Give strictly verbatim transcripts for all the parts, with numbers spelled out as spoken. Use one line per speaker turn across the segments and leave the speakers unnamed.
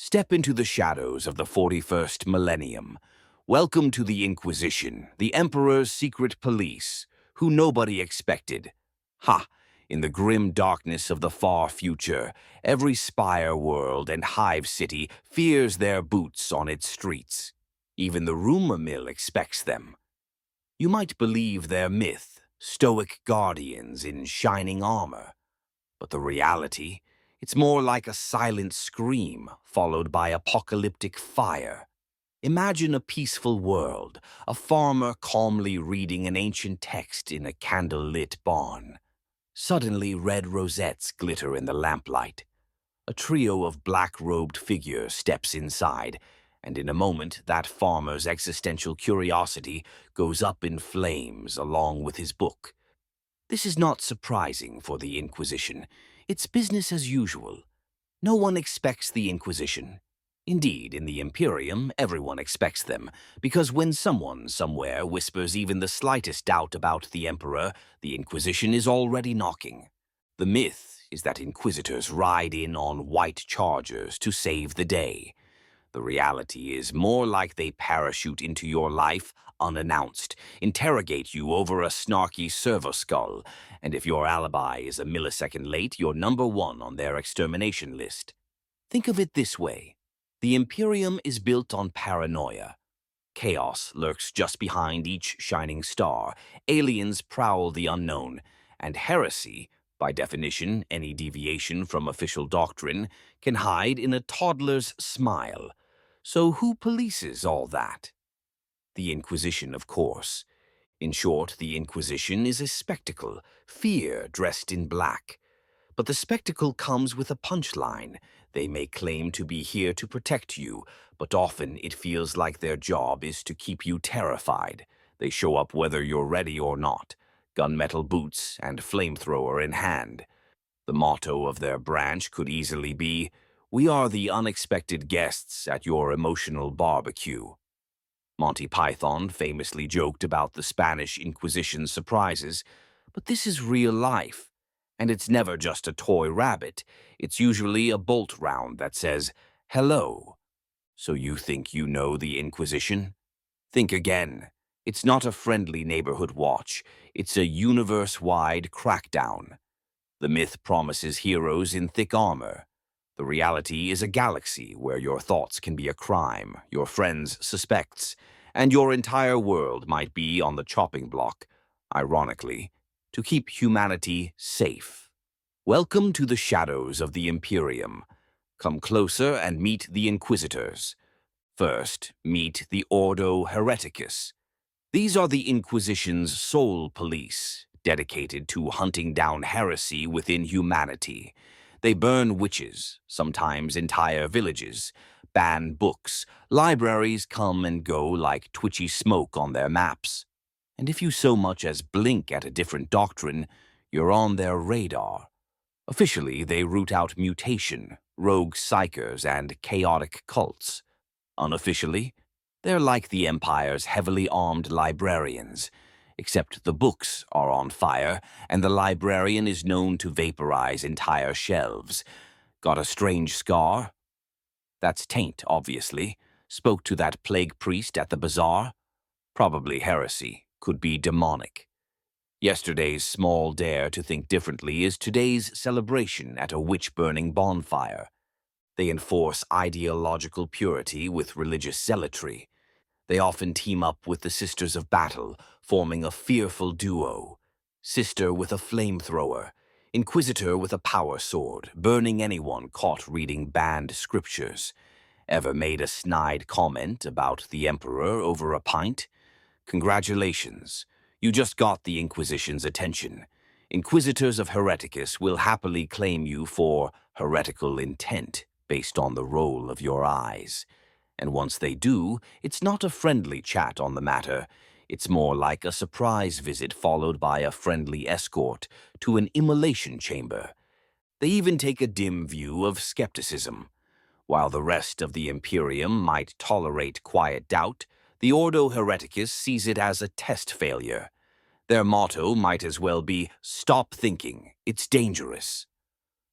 Step into the shadows of the forty-first millennium. Welcome to the Inquisition, the Emperor's secret police, who nobody expected. Ha! In the grim darkness of the far future, every spire world and hive city fears their boots on its streets. Even the rumor mill expects them. You might believe their myth, stoic guardians in shining armor. But the reality, it's more like a silent scream followed by apocalyptic fire. Imagine a peaceful world, a farmer calmly reading an ancient text in a candle-lit barn. Suddenly red rosettes glitter in the lamplight. A trio of black-robed figures steps inside, and in a moment that farmer's existential curiosity goes up in flames along with his book. This is not surprising for the Inquisition. It's business as usual. No one expects the Inquisition. Indeed, in the Imperium, everyone expects them, because when someone somewhere whispers even the slightest doubt about the Emperor, the Inquisition is already knocking. The myth is that Inquisitors ride in on white chargers to save the day. The reality is more like they parachute into your life unannounced, interrogate you over a snarky servo skull, and if your alibi is a millisecond late, you're number one on their extermination list. Think of it this way. The Imperium is built on paranoia. Chaos lurks just behind each shining star, aliens prowl the unknown, and heresy, by definition any deviation from official doctrine, can hide in a toddler's smile. So who polices all that? The Inquisition, of course. In short, the Inquisition is a spectacle, fear dressed in black. But the spectacle comes with a punchline. They may claim to be here to protect you, but often it feels like their job is to keep you terrified. They show up whether you're ready or not, gunmetal boots and flamethrower in hand. The motto of their branch could easily be, "We are the unexpected guests at your emotional barbecue." Monty Python famously joked about the Spanish Inquisition's surprises, but this is real life. And it's never just a toy rabbit. It's usually a bolt round that says, "Hello." So you think you know the Inquisition? Think again. It's not a friendly neighborhood watch. It's a universe-wide crackdown. The myth promises heroes in thick armor. The reality is a galaxy where your thoughts can be a crime, your friends suspects, and your entire world might be on the chopping block, ironically, to keep humanity safe. Welcome to the shadows of the Imperium. Come closer and meet the Inquisitors. First, meet the Ordo Hereticus. These are the Inquisition's sole police, dedicated to hunting down heresy within humanity. They burn witches, sometimes entire villages, ban books, libraries come and go like twitchy smoke on their maps. And if you so much as blink at a different doctrine, you're on their radar. Officially, they root out mutation, rogue psychers, and chaotic cults. Unofficially, they're like the Empire's heavily armed librarians, except the books are on fire, and the librarian is known to vaporize entire shelves. Got a strange scar? That's taint, obviously. Spoke to that plague priest at the bazaar? Probably heresy. Could be demonic. Yesterday's small dare to think differently is today's celebration at a witch-burning bonfire. They enforce ideological purity with religious zealotry. They often team up with the Sisters of Battle, forming a fearful duo. Sister with a flamethrower, Inquisitor with a power sword, burning anyone caught reading banned scriptures. Ever made a snide comment about the Emperor over a pint? Congratulations, you just got the Inquisition's attention. Inquisitors of Hereticus will happily claim you for heretical intent based on the roll of your eyes. And once they do, it's not a friendly chat on the matter. It's more like a surprise visit followed by a friendly escort to an immolation chamber. They even take a dim view of skepticism. While the rest of the Imperium might tolerate quiet doubt, the Ordo Hereticus sees it as a test failure. Their motto might as well be, "Stop thinking, it's dangerous."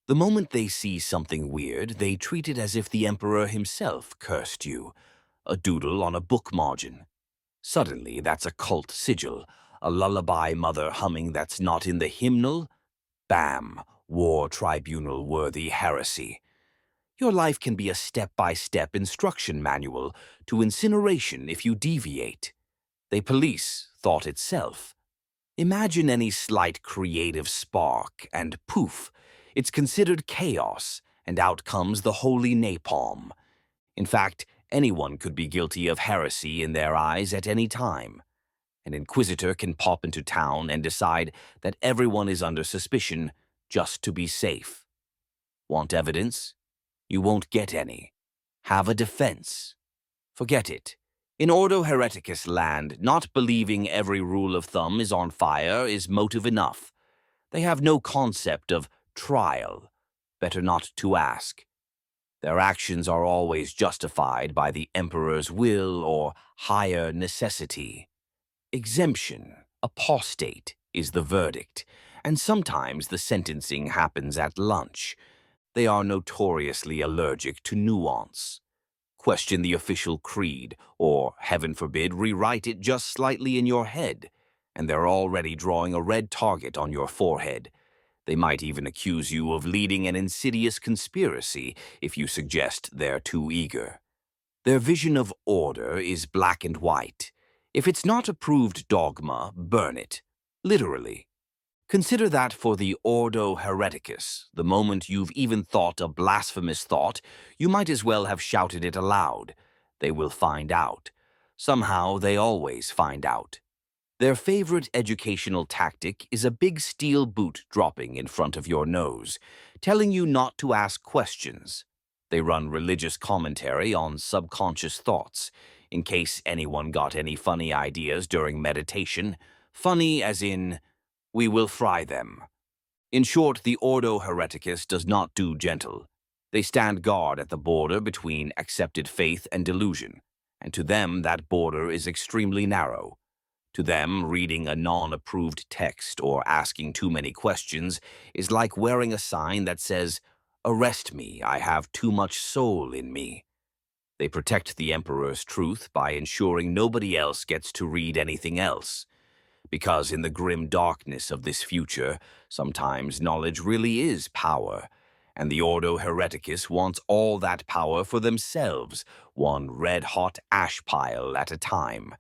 The moment they see something weird, they treat it as if the Emperor himself cursed you. A doodle on a book margin. Suddenly, that's a cult sigil. A lullaby mother humming that's not in the hymnal. Bam! War tribunal-worthy heresy. Your life can be a step-by-step instruction manual to incineration if you deviate. They police thought itself. Imagine any slight creative spark, and poof, it's considered chaos, and out comes the holy napalm. In fact, anyone could be guilty of heresy in their eyes at any time. An inquisitor can pop into town and decide that everyone is under suspicion just to be safe. Want evidence? You won't get any. Have a defense. Forget it. In Ordo Hereticus land, not believing every rule of thumb is on fire is motive enough. They have no concept of trial. Better not to ask. Their actions are always justified by the Emperor's will or higher necessity. Exemption, apostate, is the verdict, and sometimes the sentencing happens at lunch. They are notoriously allergic to nuance. Question the official creed, or, heaven forbid, rewrite it just slightly in your head, and they're already drawing a red target on your forehead. They might even accuse you of leading an insidious conspiracy if you suggest they're too eager. Their vision of order is black and white. If it's not approved dogma, burn it. Literally. Consider that for the Ordo Hereticus, the moment you've even thought a blasphemous thought, you might as well have shouted it aloud. They will find out. Somehow they always find out. Their favorite educational tactic is a big steel boot dropping in front of your nose, telling you not to ask questions. They run religious commentary on subconscious thoughts, in case anyone got any funny ideas during meditation. Funny as in, we will fry them. In short, the Ordo Hereticus does not do gentle. They stand guard at the border between accepted faith and delusion, and to them that border is extremely narrow. To them, reading a non-approved text or asking too many questions is like wearing a sign that says, "Arrest me, I have too much soul in me." They protect the Emperor's truth by ensuring nobody else gets to read anything else. Because in the grim darkness of this future, sometimes knowledge really is power, and the Ordo Hereticus wants all that power for themselves, one red-hot ash pile at a time.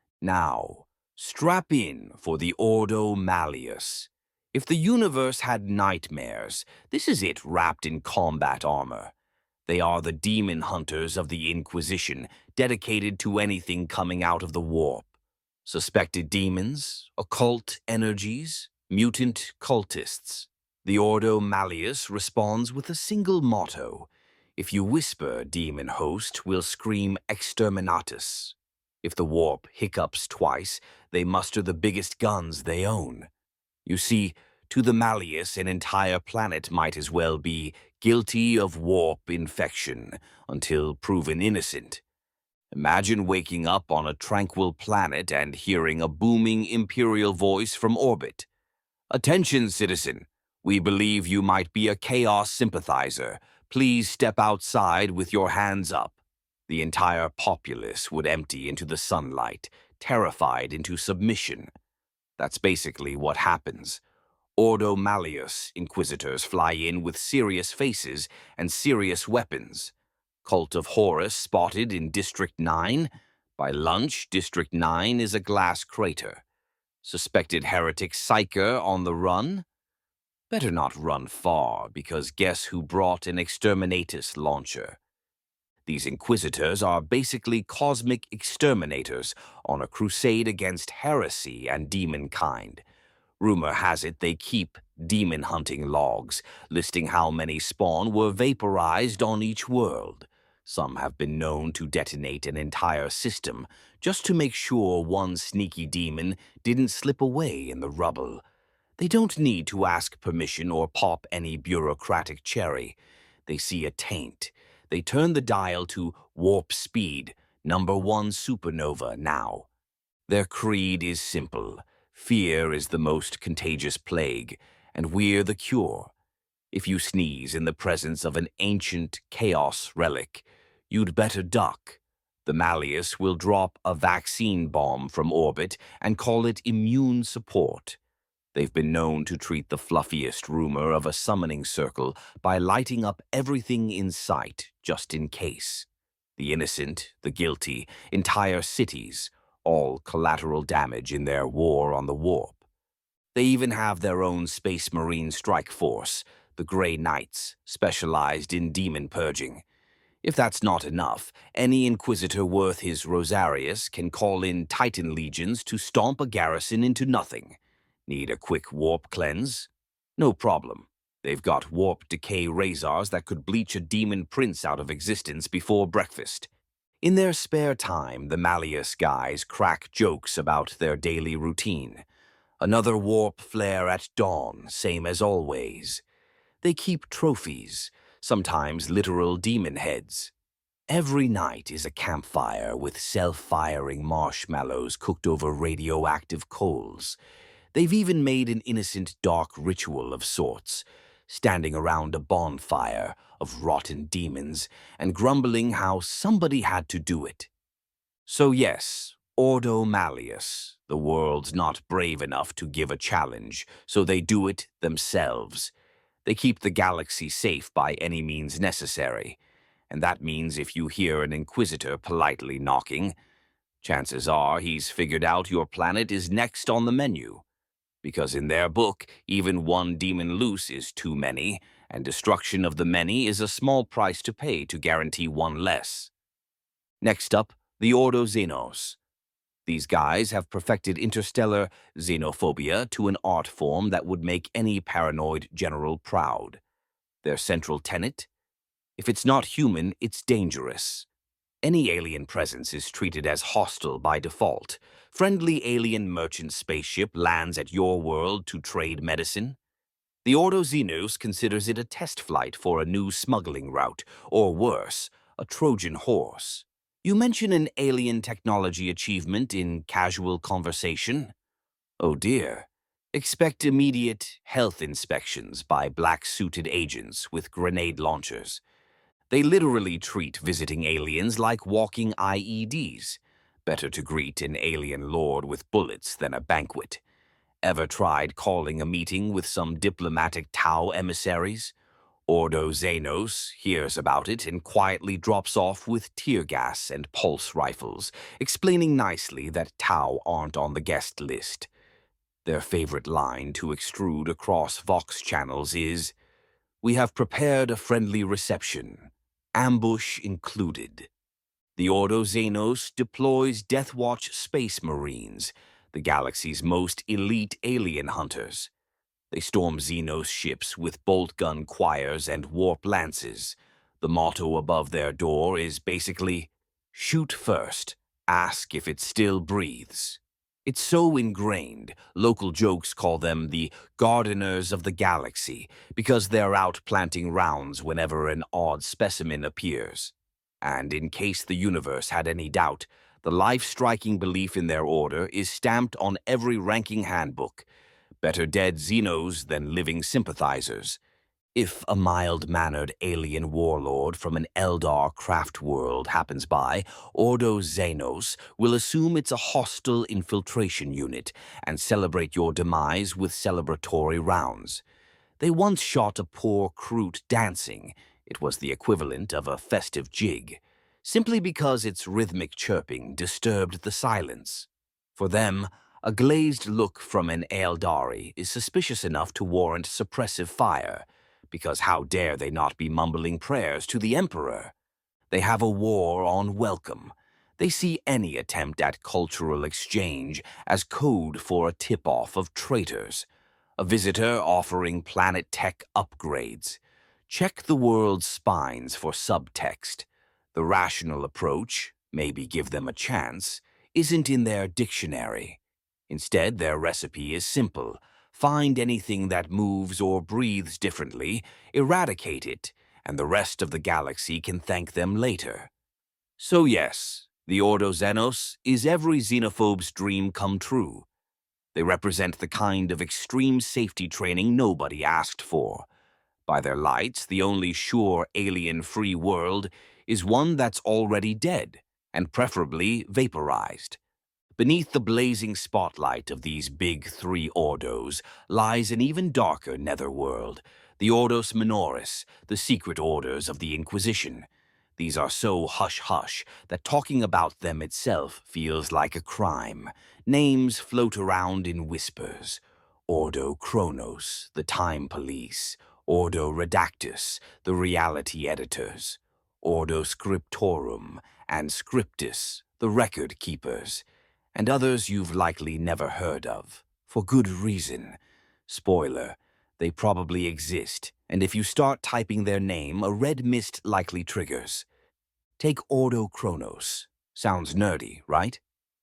Now, strap in for the Ordo Malleus. If the universe had nightmares, this is it wrapped in combat armor. They are the demon hunters of the Inquisition, dedicated to anything coming out of the warp. Suspected demons, occult energies, mutant cultists. The Ordo Malleus responds with a single motto. If you whisper, demon host, we'll scream exterminatus. If the warp hiccups twice, they muster the biggest guns they own. You see, to the Malleus, an entire planet might as well be guilty of warp infection until proven innocent. Imagine waking up on a tranquil planet and hearing a booming imperial voice from orbit. "Attention, citizen. We believe you might be a chaos sympathizer. Please step outside with your hands up." The entire populace would empty into the sunlight, terrified into submission. That's basically what happens. Ordo Malleus inquisitors fly in with serious faces and serious weapons. Cult of Horus spotted in District nine. By lunch, District nine is a glass crater. Suspected heretic Psyker on the run? Better not run far, because guess who brought an exterminatus launcher? These inquisitors are basically cosmic exterminators on a crusade against heresy and demonkind. Rumor has it they keep demon hunting logs, listing how many spawn were vaporized on each world. Some have been known to detonate an entire system just to make sure one sneaky demon didn't slip away in the rubble. They don't need to ask permission or pop any bureaucratic cherry. They see a taint. They turn the dial to warp speed, number one supernova now. Their creed is simple. Fear is the most contagious plague, and we're the cure. If you sneeze in the presence of an ancient chaos relic, you'd better duck. The Malleus will drop a vaccine bomb from orbit and call it immune support. They've been known to treat the fluffiest rumor of a summoning circle by lighting up everything in sight just in case. The innocent, the guilty, entire cities, all collateral damage in their war on the warp. They even have their own Space Marine strike force, the Grey Knights, specialized in demon purging. If that's not enough, any Inquisitor worth his Rosarius can call in Titan legions to stomp a garrison into nothing. Need a quick warp cleanse? No problem. They've got warp decay razors that could bleach a demon prince out of existence before breakfast. In their spare time, the Malleus guys crack jokes about their daily routine. Another warp flare at dawn, same as always. They keep trophies, sometimes literal demon heads. Every night is a campfire with self-firing marshmallows cooked over radioactive coals. They've even made an innocent dark ritual of sorts, standing around a bonfire of rotten demons and grumbling how somebody had to do it. So yes, Ordo Malleus, the world's not brave enough to give a challenge, so they do it themselves. They keep the galaxy safe by any means necessary, and that means if you hear an Inquisitor politely knocking, chances are he's figured out your planet is next on the menu. Because in their book, even one demon loose is too many, and destruction of the many is a small price to pay to guarantee one less. Next up, the Ordo Xenos. These guys have perfected interstellar xenophobia to an art form that would make any paranoid general proud. Their central tenet? If it's not human, it's dangerous. Any alien presence is treated as hostile by default. Friendly alien merchant spaceship lands at your world to trade medicine. The Ordo Xenos considers it a test flight for a new smuggling route, or worse, a Trojan horse. You mention an alien technology achievement in casual conversation? Oh dear. Expect immediate health inspections by black-suited agents with grenade launchers. They literally treat visiting aliens like walking I E Ds. Better to greet an alien lord with bullets than a banquet. Ever tried calling a meeting with some diplomatic Tau emissaries? Ordo Xenos hears about it and quietly drops off with tear gas and pulse rifles, explaining nicely that Tau aren't on the guest list. Their favorite line to extrude across Vox channels is, "We have prepared a friendly reception. Ambush included." The Ordo Xenos deploys Deathwatch Space Marines, the galaxy's most elite alien hunters. They storm Xenos ships with bolt gun choirs and warp lances. The motto above their door is basically, "Shoot first, ask if it still breathes." It's so ingrained, local jokes call them the Gardeners of the Galaxy because they're out planting rounds whenever an odd specimen appears. And in case the universe had any doubt, the life-striking belief in their order is stamped on every ranking handbook. Better dead Xenos than living sympathizers. If a mild-mannered alien warlord from an Eldar craft world happens by, Ordo Xenos will assume it's a hostile infiltration unit and celebrate your demise with celebratory rounds. They once shot a poor Kroot dancing. It was the equivalent of a festive jig, simply because its rhythmic chirping disturbed the silence. For them, a glazed look from an Eldari is suspicious enough to warrant suppressive fire, because how dare they not be mumbling prayers to the Emperor? They have a war on welcome. They see any attempt at cultural exchange as code for a tip-off of traitors, a visitor offering planet tech upgrades. Check the world's spines for subtext. The rational approach, maybe give them a chance, isn't in their dictionary. Instead, their recipe is simple. Find anything that moves or breathes differently, eradicate it, and the rest of the galaxy can thank them later. So yes, the Ordo Xenos is every xenophobe's dream come true. They represent the kind of extreme safety training nobody asked for. By their lights, the only sure alien-free world is one that's already dead, and preferably vaporized. Beneath the blazing spotlight of these big three Ordos lies an even darker netherworld, the Ordos Minoris, the secret orders of the Inquisition. These are so hush-hush that talking about them itself feels like a crime. Names float around in whispers. Ordo Chronos, the Time Police. Ordo Redactus, the Reality Editors. Ordo Scriptorum and Scriptus, the Record Keepers. And others you've likely never heard of, for good reason. Spoiler, they probably exist, and if you start typing their name, a red mist likely triggers. Take Ordo Chronos. Sounds nerdy, right?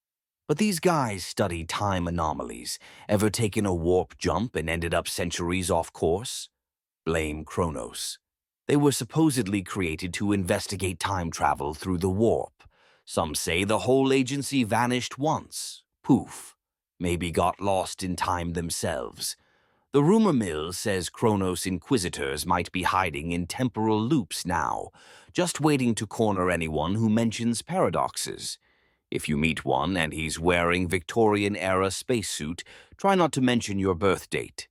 But these guys study time anomalies. Ever taken a warp jump and ended up centuries off course? Blame Chronos. They were supposedly created to investigate time travel through the warp. Some say the whole agency vanished once. Poof. Maybe got lost in time themselves. The rumor mill says Chronos Inquisitors might be hiding in temporal loops now, just waiting to corner anyone who mentions paradoxes. If you meet one and he's wearing Victorian-era spacesuit, try not to mention your birth date.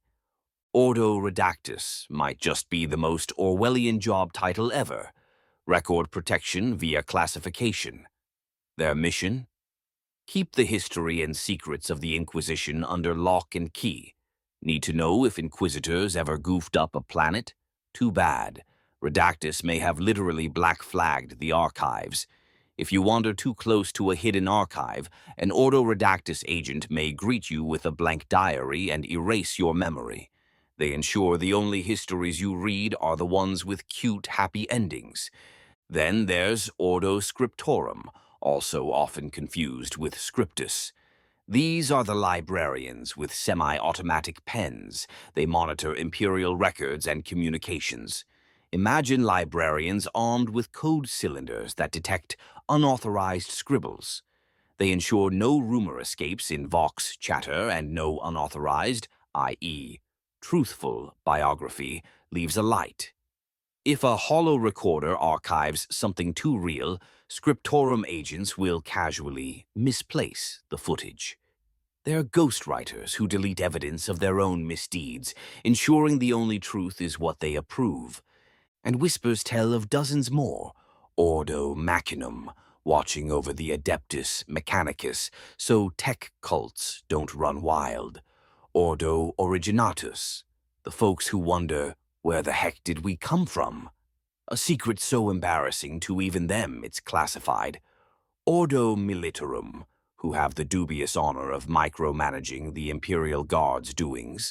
Ordo Redactus might just be the most Orwellian job title ever. Record protection via classification. Their mission? Keep the history and secrets of the Inquisition under lock and key. Need to know if Inquisitors ever goofed up a planet? Too bad. Redactus may have literally black-flagged the archives. If you wander too close to a hidden archive, an Ordo Redactus agent may greet you with a blank diary and erase your memory. They ensure the only histories you read are the ones with cute, happy endings. Then there's Ordo Scriptorum, also often confused with Scriptus. These are the librarians with semi-automatic pens. They monitor imperial records and communications. Imagine librarians armed with code cylinders that detect unauthorized scribbles. They ensure no rumor escapes in Vox chatter and no unauthorized, that is, truthful biography leaves a light. If a hollow recorder archives something too real, Scriptorum agents will casually misplace the footage. They're ghostwriters who delete evidence of their own misdeeds, ensuring the only truth is what they approve. And whispers tell of dozens more. Ordo Machinum, watching over the Adeptus Mechanicus, so tech cults don't run wild. Ordo Originatus, the folks who wonder, where the heck did we come from? A secret so embarrassing to even them it's classified. Ordo Militarum, who have the dubious honor of micromanaging the Imperial Guard's doings.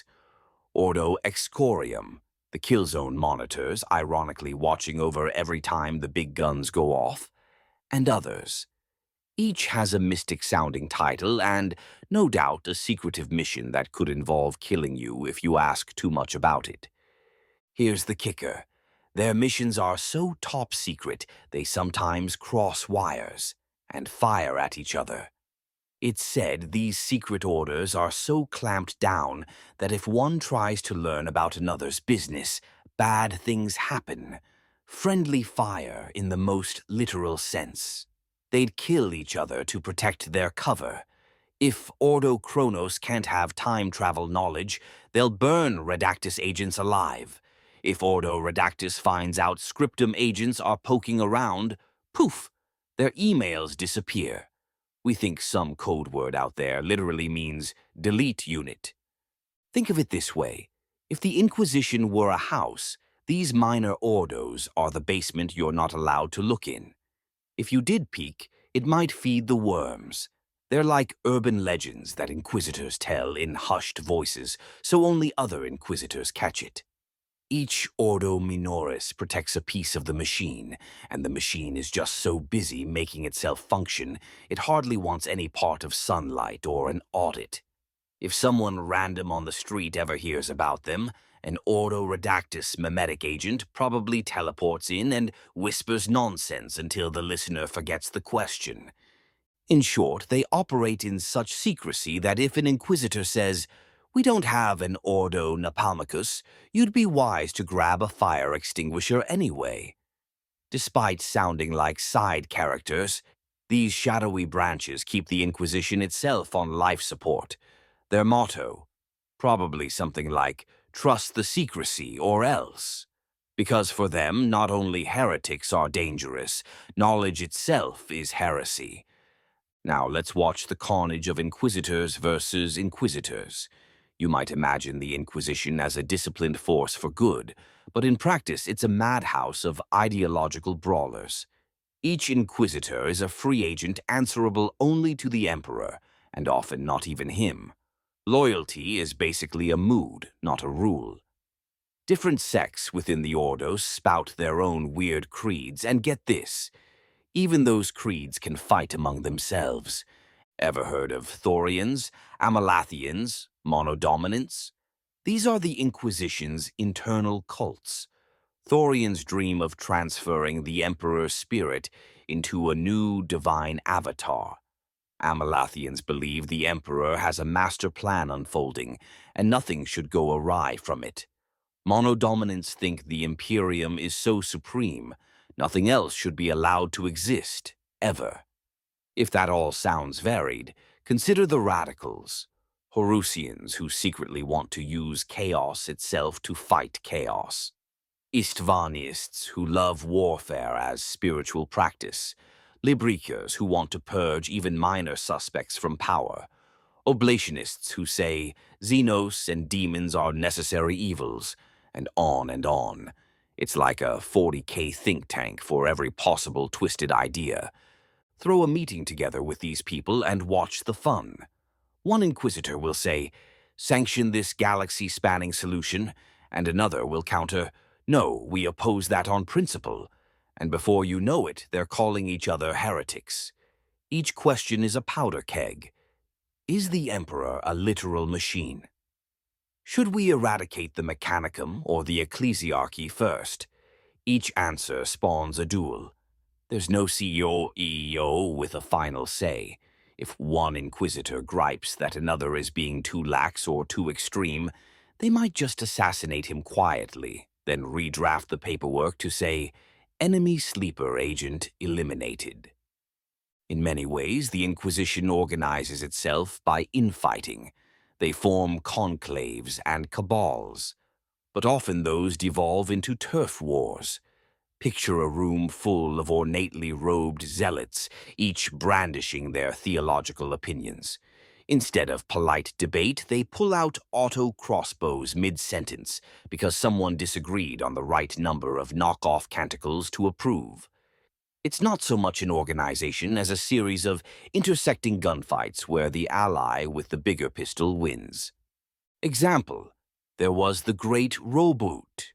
Ordo Excorium, the Killzone monitors, ironically watching over every time the big guns go off. And others. Each has a mystic-sounding title and, no doubt, a secretive mission that could involve killing you if you ask too much about it. Here's the kicker. Their missions are so top secret they sometimes cross wires and fire at each other. It's said these secret orders are so clamped down that if one tries to learn about another's business, bad things happen. Friendly fire in the most literal sense. They'd kill each other to protect their cover. If Ordo Chronos can't have time travel knowledge, they'll burn Redactus agents alive. If Ordo Redactus finds out Scriptum agents are poking around, poof, their emails disappear. We think some code word out there literally means delete unit. Think of it this way. If the Inquisition were a house, these minor Ordos are the basement you're not allowed to look in. If you did peek, it might feed the worms. They're like urban legends that Inquisitors tell in hushed voices, so only other Inquisitors catch it. Each Ordo Minoris protects a piece of the machine, and the machine is just so busy making itself function, it hardly wants any part of sunlight or an audit. If someone random on the street ever hears about them, an Ordo Redactus memetic agent probably teleports in and whispers nonsense until the listener forgets the question. In short, they operate in such secrecy that if an Inquisitor says, We don't have an Ordo Napalmicus. You'd be wise to grab a fire extinguisher anyway. Despite sounding like side characters, these shadowy branches keep the Inquisition itself on life support. Their motto, probably something like, "Trust the secrecy or else." Because for them, not only heretics are dangerous, knowledge itself is heresy. Now let's watch the carnage of inquisitors versus inquisitors. You might imagine the Inquisition as a disciplined force for good, but in practice it's a madhouse of ideological brawlers. Each inquisitor is a free agent answerable only to the emperor, and often not even him. Loyalty is basically a mood, not a rule. Different sects within the Ordo spout their own weird creeds, and get this, even those creeds can fight among themselves. Ever heard of Thorians, Amalathians, Monodominants? These are the Inquisition's internal cults. Thorians dream of transferring the Emperor's spirit into a new divine avatar. Amalathians believe the Emperor has a master plan unfolding, and nothing should go awry from it. Monodominants think the Imperium is so supreme, nothing else should be allowed to exist, ever. If that all sounds varied, consider the radicals. Horusians who secretly want to use chaos itself to fight chaos. Istvanists who love warfare as spiritual practice. Librikers who want to purge even minor suspects from power. Oblationists who say Xenos and demons are necessary evils, and on and on. It's like a forty K think tank for every possible twisted idea. Throw a meeting together with these people and watch the fun. One inquisitor will say, "Sanction this galaxy-spanning solution," and another will counter, "No, we oppose that on principle." And before you know it, they're calling each other heretics. Each question is a powder keg. Is the Emperor a literal machine? Should we eradicate the Mechanicum or the Ecclesiarchy first? Each answer spawns a duel. There's no C E O E E O with a final say. If one inquisitor gripes that another is being too lax or too extreme, they might just assassinate him quietly, then redraft the paperwork to say, "Enemy sleeper agent eliminated." In many ways, the Inquisition organizes itself by infighting. They form conclaves and cabals, but often those devolve into turf wars. Picture a room full of ornately robed zealots, each brandishing their theological opinions. Instead of polite debate, they pull out auto crossbows mid-sentence because someone disagreed on the right number of knockoff canticles to approve. It's not so much an organization as a series of intersecting gunfights where the ally with the bigger pistol wins. Example, there was the Great Roboot.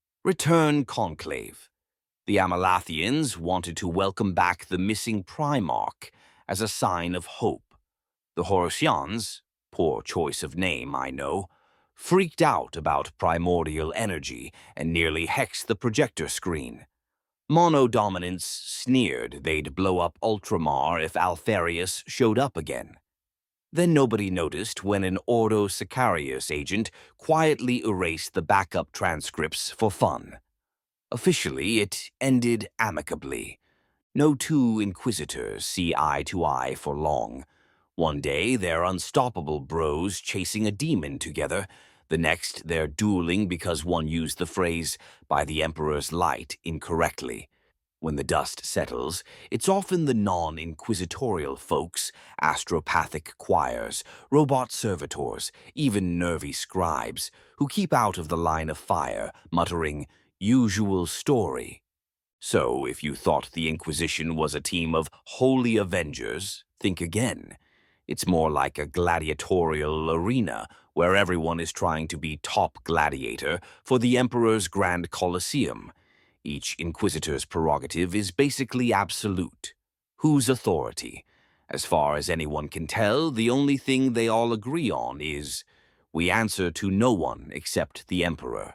Return Conclave. The Amalathians wanted to welcome back the missing Primarch as a sign of hope. The Horusians, poor choice of name, I know, freaked out about primordial energy and nearly hexed the projector screen. Monodominants sneered they'd blow up Ultramar if Alfarius showed up again. Then nobody noticed when an Ordo Sicarius agent quietly erased the backup transcripts for fun. Officially, it ended amicably. No two inquisitors see eye to eye for long. One day, they're unstoppable bros chasing a demon together. The next, they're dueling because one used the phrase, "by the Emperor's light," incorrectly. When the dust settles, it's often the non-inquisitorial folks, astropathic choirs, robot servitors, even nervy scribes, who keep out of the line of fire, muttering, "Usual story." So, if you thought the Inquisition was a team of holy avengers, think again. It's more like a gladiatorial arena where everyone is trying to be top gladiator for the Emperor's Grand Colosseum. Each inquisitor's prerogative is basically absolute. Whose authority? As far as anyone can tell, the only thing they all agree on is, we answer to no one except the Emperor.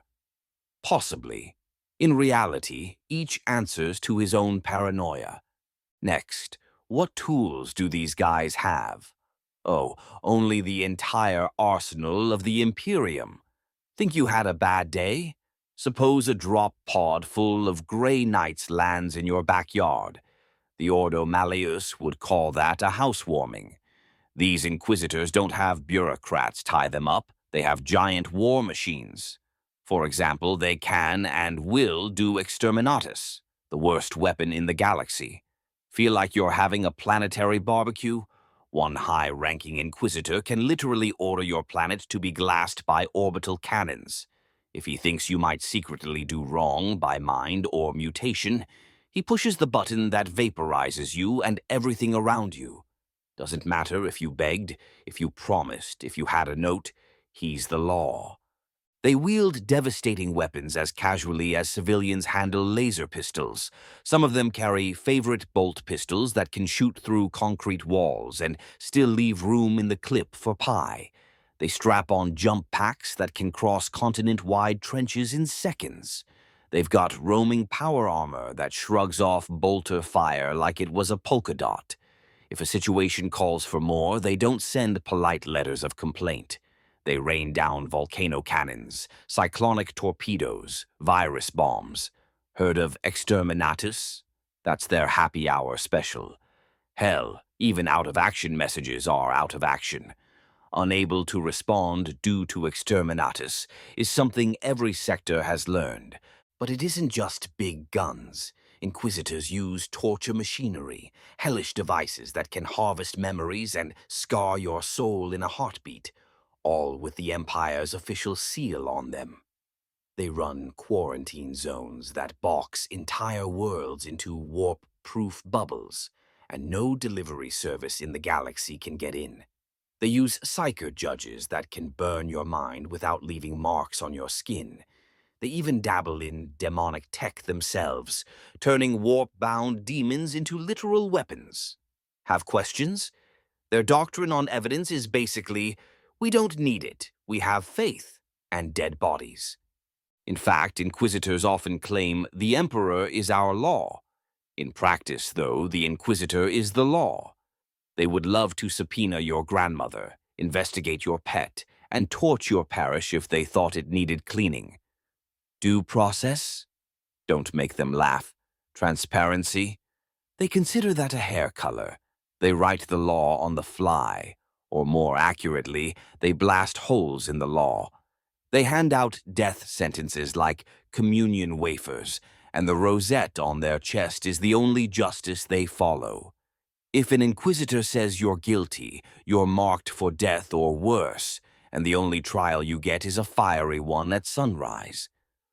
Possibly. In reality, each answers to his own paranoia. Next, what tools do these guys have? Oh, only the entire arsenal of the Imperium. Think you had a bad day? Suppose a drop pod full of Grey Knights lands in your backyard. The Ordo Malleus would call that a housewarming. These Inquisitors don't have bureaucrats tie them up, they have giant war machines. For example, they can and will do Exterminatus, the worst weapon in the galaxy. Feel like you're having a planetary barbecue? One high-ranking Inquisitor can literally order your planet to be glassed by orbital cannons. If he thinks you might secretly do wrong by mind or mutation, he pushes the button that vaporizes you and everything around you. Doesn't matter if you begged, if you promised, if you had a note, he's the law. They wield devastating weapons as casually as civilians handle laser pistols. Some of them carry favorite bolt pistols that can shoot through concrete walls and still leave room in the clip for pie. They strap on jump packs that can cross continent-wide trenches in seconds. They've got roaming power armor that shrugs off bolter fire like it was a polka dot. If a situation calls for more, they don't send polite letters of complaint. They rain down volcano cannons, cyclonic torpedoes, virus bombs. Heard of Exterminatus? That's their happy hour special. Hell, even out-of-action messages are out of action. Unable to respond due to Exterminatus is something every sector has learned. But it isn't just big guns. Inquisitors use torture machinery, hellish devices that can harvest memories and scar your soul in a heartbeat, all with the Empire's official seal on them. They run quarantine zones that box entire worlds into warp-proof bubbles, and no delivery service in the galaxy can get in. They use psyker judges that can burn your mind without leaving marks on your skin. They even dabble in demonic tech themselves, turning warp-bound demons into literal weapons. Have questions? Their doctrine on evidence is basically, we don't need it, we have faith, and dead bodies. In fact, Inquisitors often claim the Emperor is our law. In practice, though, the Inquisitor is the law. They would love to subpoena your grandmother, investigate your pet, and torch your parish if they thought it needed cleaning. Due process? Don't make them laugh. Transparency? They consider that a hair color. They write the law on the fly, or more accurately, they blast holes in the law. They hand out death sentences like communion wafers, and the rosette on their chest is the only justice they follow. If an Inquisitor says you're guilty, you're marked for death or worse, and the only trial you get is a fiery one at sunrise.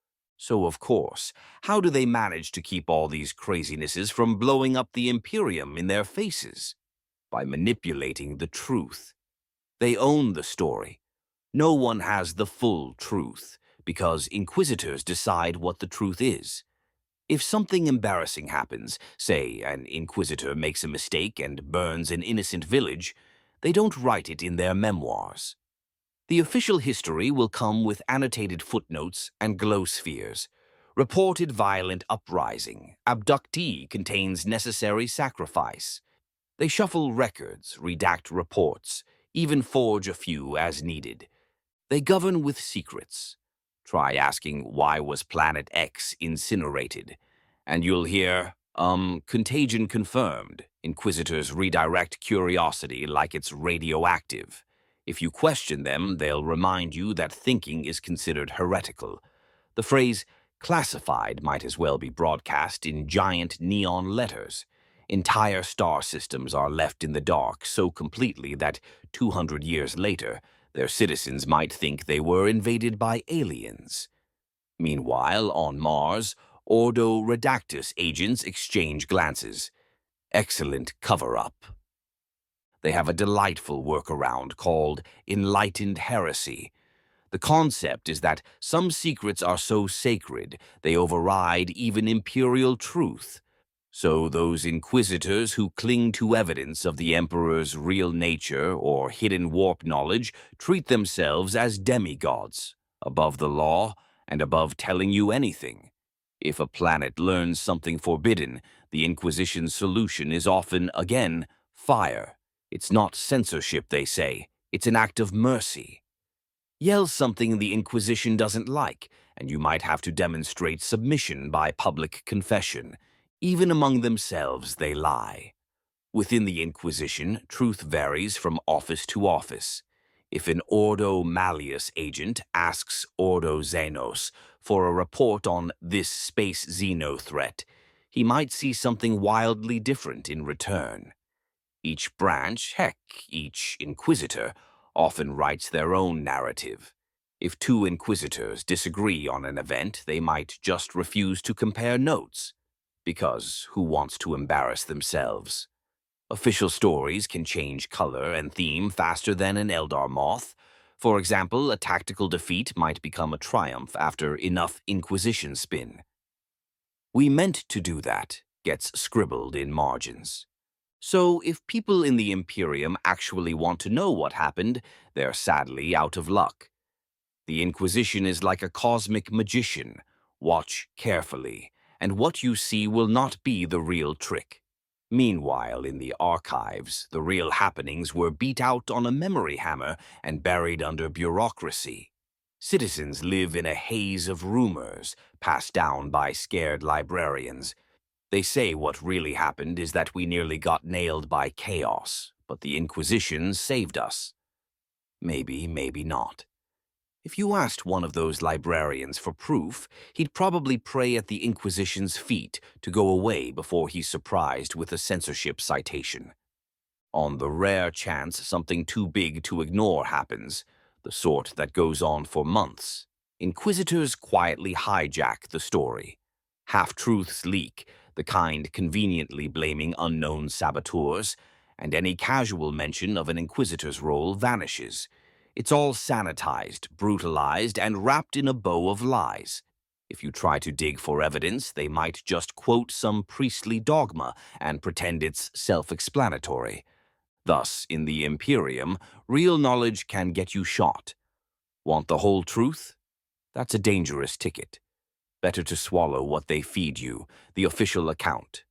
So, of course, how do they manage to keep all these crazinesses from blowing up the Imperium in their faces? By manipulating the truth. They own the story. No one has the full truth, because Inquisitors decide what the truth is. If something embarrassing happens, say an Inquisitor makes a mistake and burns an innocent village, they don't write it in their memoirs. The official history will come with annotated footnotes and glow spheres. Reported violent uprising. Abductee contains necessary sacrifice. They shuffle records, redact reports, even forge a few as needed. They govern with secrets. Try asking why was Planet X incinerated, and you'll hear, um, contagion confirmed. Inquisitors redirect curiosity like it's radioactive. If you question them, they'll remind you that thinking is considered heretical. The phrase classified might as well be broadcast in giant neon letters. Entire star systems are left in the dark so completely that two hundred years later, their citizens might think they were invaded by aliens. Meanwhile, on Mars, Ordo Redactus agents exchange glances. Excellent cover-up. They have a delightful workaround called enlightened heresy. The concept is that some secrets are so sacred they override even imperial truth. So those Inquisitors who cling to evidence of the Emperor's real nature or hidden warp knowledge treat themselves as demigods, above the law and above telling you anything. If a planet learns something forbidden, the Inquisition's solution is often, again, fire. It's not censorship, they say. It's an act of mercy. Yell something the Inquisition doesn't like, and you might have to demonstrate submission by public confession. Even among themselves, they lie. Within the Inquisition, truth varies from office to office. If an Ordo Malleus agent asks Ordo Xenos for a report on this space Xeno threat, he might see something wildly different in return. Each branch, heck, each Inquisitor, often writes their own narrative. If two Inquisitors disagree on an event, they might just refuse to compare notes, because who wants to embarrass themselves? Official stories can change color and theme faster than an Eldar moth. For example, a tactical defeat might become a triumph after enough Inquisition spin. "We meant to do that" gets scribbled in margins. So if people in the Imperium actually want to know what happened, they're sadly out of luck. The Inquisition is like a cosmic magician. Watch carefully, and what you see will not be the real trick. Meanwhile, in the archives, the real happenings were beat out on a memory hammer and buried under bureaucracy. Citizens live in a haze of rumors, passed down by scared librarians. They say what really happened is that we nearly got nailed by chaos, but the Inquisition saved us. Maybe, maybe not. If you asked one of those librarians for proof, he'd probably pray at the Inquisition's feet to go away before he's surprised with a censorship citation. On the rare chance something too big to ignore happens, the sort that goes on for months, Inquisitors quietly hijack the story. Half-truths leak, the kind conveniently blaming unknown saboteurs, and any casual mention of an Inquisitor's role vanishes. It's all sanitized, brutalized, and wrapped in a bow of lies. If you try to dig for evidence, they might just quote some priestly dogma and pretend it's self-explanatory. Thus, in the Imperium, real knowledge can get you shot. Want the whole truth? That's a dangerous ticket. Better to swallow what they feed you, the official account.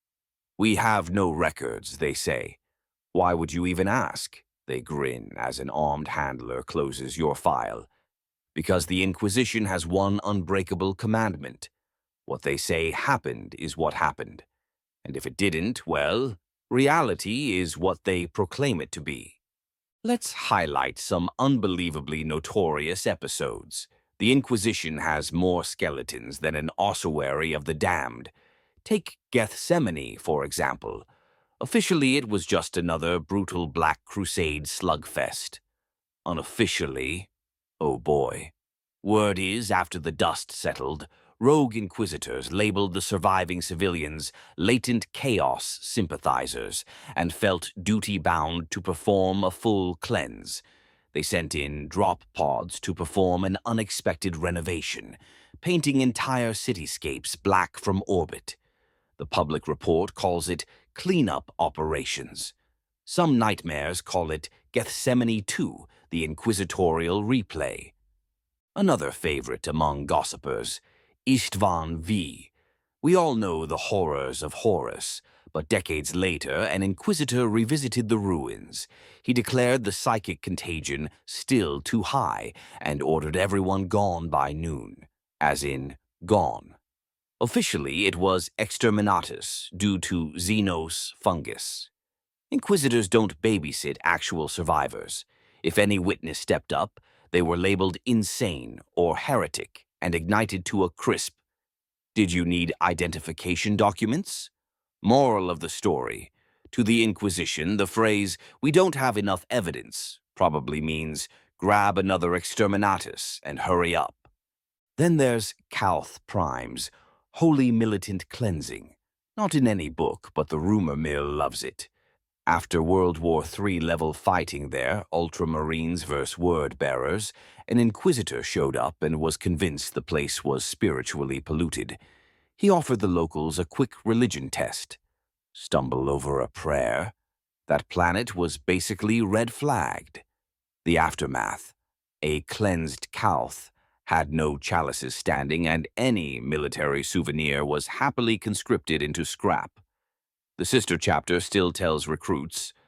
"We have no records," they say. "Why would you even ask?" They grin as an armed handler closes your file. Because the Inquisition has one unbreakable commandment. What they say happened is what happened. And if it didn't, well, reality is what they proclaim it to be. Let's highlight some unbelievably notorious episodes. The Inquisition has more skeletons than an ossuary of the damned. Take Gethsemane, for example. Officially, it was just another brutal Black Crusade slugfest. Unofficially, oh boy. Word is, after the dust settled, rogue Inquisitors labeled the surviving civilians latent chaos sympathizers and felt duty-bound to perform a full cleanse. They sent in drop pods to perform an unexpected renovation, painting entire cityscapes black from orbit. The public report calls it cleanup operations. Some nightmares call it Gethsemane two, the inquisitorial replay. Another favorite among gossipers, Istvan V. We all know the horrors of Horus, but decades later, an inquisitor revisited the ruins. He declared the psychic contagion still too high and ordered everyone gone by noon, as in gone. Officially, it was exterminatus due to Xenos fungus. Inquisitors don't babysit actual survivors. If any witness stepped up, they were labeled insane or heretic and ignited to a crisp. Did you need identification documents? Moral of the story. To the Inquisition, the phrase, "we don't have enough evidence," probably means grab another exterminatus and hurry up. Then there's Calth Primes, holy militant cleansing. Not in any book, but the rumor mill loves it. After World War Three level fighting there, Ultramarines versus Word-bearers, an inquisitor showed up and was convinced the place was spiritually polluted. He offered the locals a quick religion test. Stumble over a prayer. That planet was basically red-flagged. The aftermath. A cleansed Calth had no chalices standing, and any military souvenir was happily conscripted into scrap. The sister chapter still tells recruits,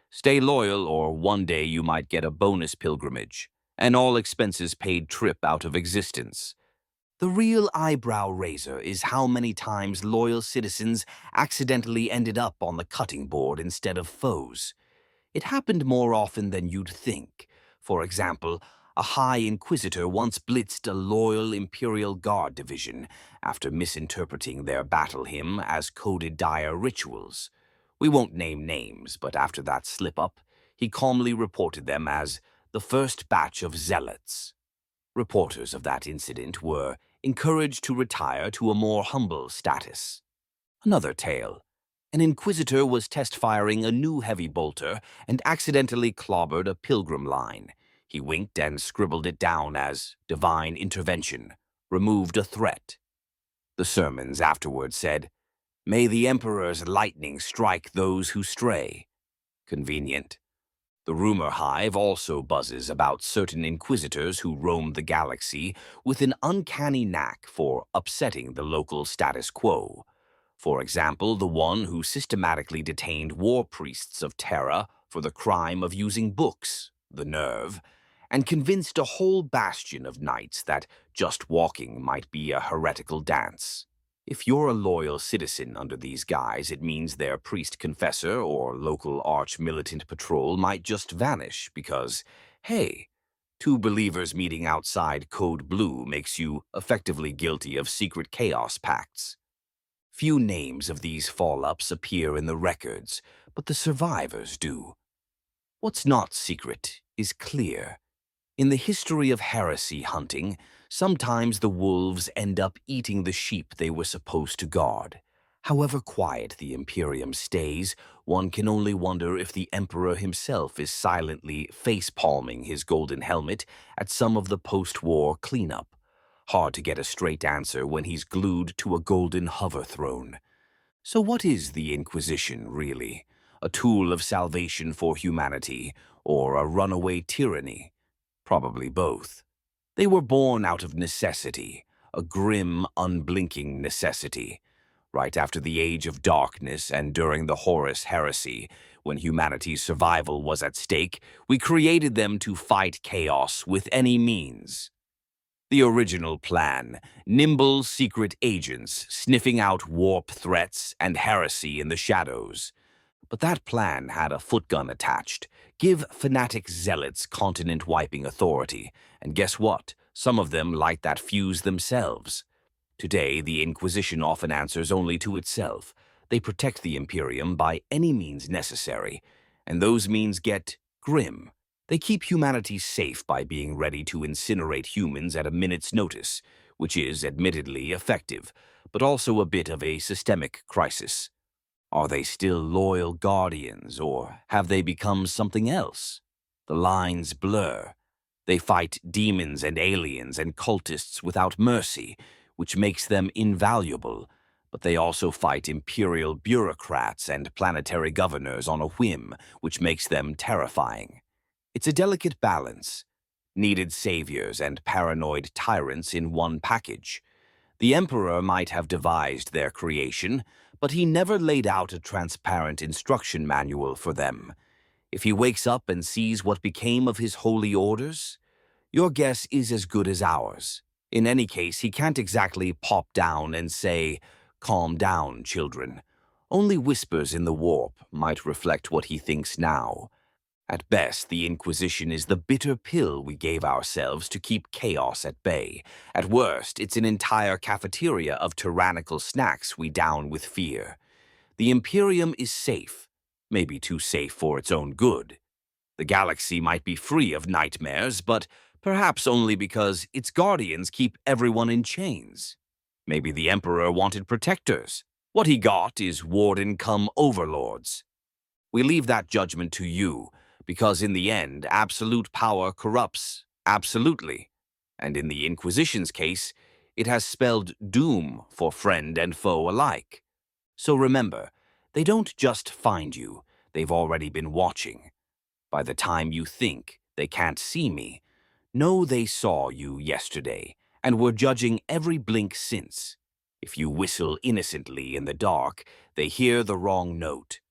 Stay loyal, or one day you might get a bonus pilgrimage, an all expenses paid trip out of existence. The real eyebrow raiser is how many times loyal citizens accidentally ended up on the cutting board instead of foes. It happened more often than you'd think. For example, a High Inquisitor once blitzed a loyal Imperial Guard division after misinterpreting their battle hymn as coded dire rituals. We won't name names, but after that slip-up, he calmly reported them as the first batch of zealots. Reporters of that incident were encouraged to retire to a more humble status. Another tale. An Inquisitor was test-firing a new heavy bolter and accidentally clobbered a pilgrim line. He winked and scribbled it down as divine intervention, removed a threat. The sermons afterward said, "May the Emperor's lightning strike those who stray." Convenient. The rumor hive also buzzes about certain Inquisitors who roam the galaxy with an uncanny knack for upsetting the local status quo. For example, the one who systematically detained war priests of Terra for the crime of using books, the nerve, and convinced a whole bastion of knights that just walking might be a heretical dance. If you're a loyal citizen under these guys, it means their priest-confessor or local arch-militant patrol might just vanish because, hey, two believers meeting outside Code Blue makes you effectively guilty of secret chaos pacts. Few names of these fall-ups appear in the records, but the survivors do. What's not secret is clear. In the history of heresy hunting, sometimes the wolves end up eating the sheep they were supposed to guard. However quiet the Imperium stays, one can only wonder if the Emperor himself is silently face-palming his golden helmet at some of the post-war cleanup. Hard to get a straight answer when he's glued to a golden hover throne. So what is the Inquisition, really? A tool of salvation for humanity, or a runaway tyranny? Probably both. They were born out of necessity, a grim, unblinking necessity. Right after the Age of Darkness and during the Horus Heresy, when humanity's survival was at stake, we created them to fight chaos with any means. The original plan, nimble secret agents sniffing out warp threats and heresy in the shadows. But that plan had a footgun attached. Give fanatic zealots continent-wiping authority. And guess what? Some of them light that fuse themselves. Today, the Inquisition often answers only to itself. They protect the Imperium by any means necessary. And those means get grim. They keep humanity safe by being ready to incinerate humans at a minute's notice, which is admittedly effective, but also a bit of a systemic crisis. Are they still loyal guardians, or have they become something else? The lines blur. They fight demons and aliens and cultists without mercy, which makes them invaluable, but they also fight imperial bureaucrats and planetary governors on a whim, which makes them terrifying. It's a delicate balance. Needed saviors and paranoid tyrants in one package. The Emperor might have devised their creation, but he never laid out a transparent instruction manual for them. If he wakes up and sees what became of his holy orders, your guess is as good as ours. In any case, he can't exactly pop down and say, "Calm down, children." Only whispers in the warp might reflect what he thinks now. At best, the Inquisition is the bitter pill we gave ourselves to keep chaos at bay. At worst, it's an entire cafeteria of tyrannical snacks we down with fear. The Imperium is safe, maybe too safe for its own good. The galaxy might be free of nightmares, but perhaps only because its guardians keep everyone in chains. Maybe the Emperor wanted protectors. What he got is warden come overlords. We leave that judgment to you, because in the end, absolute power corrupts absolutely. And in the Inquisition's case, it has spelled doom for friend and foe alike. So remember, they don't just find you, they've already been watching. By the time you think they can't see me, know they saw you yesterday and were judging every blink since. If you whistle innocently in the dark, they hear the wrong note.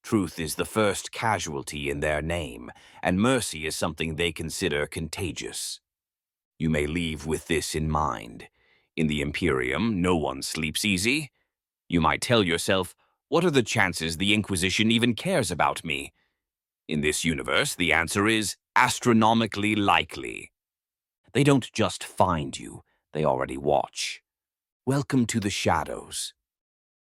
Truth is the first casualty in their name, and mercy is something they consider contagious. You may leave with this in mind. In the Imperium, no one sleeps easy. You might tell yourself, what are the chances the Inquisition even cares about me? In this universe, the answer is astronomically likely. They don't just find you, they already watch. Welcome to the shadows.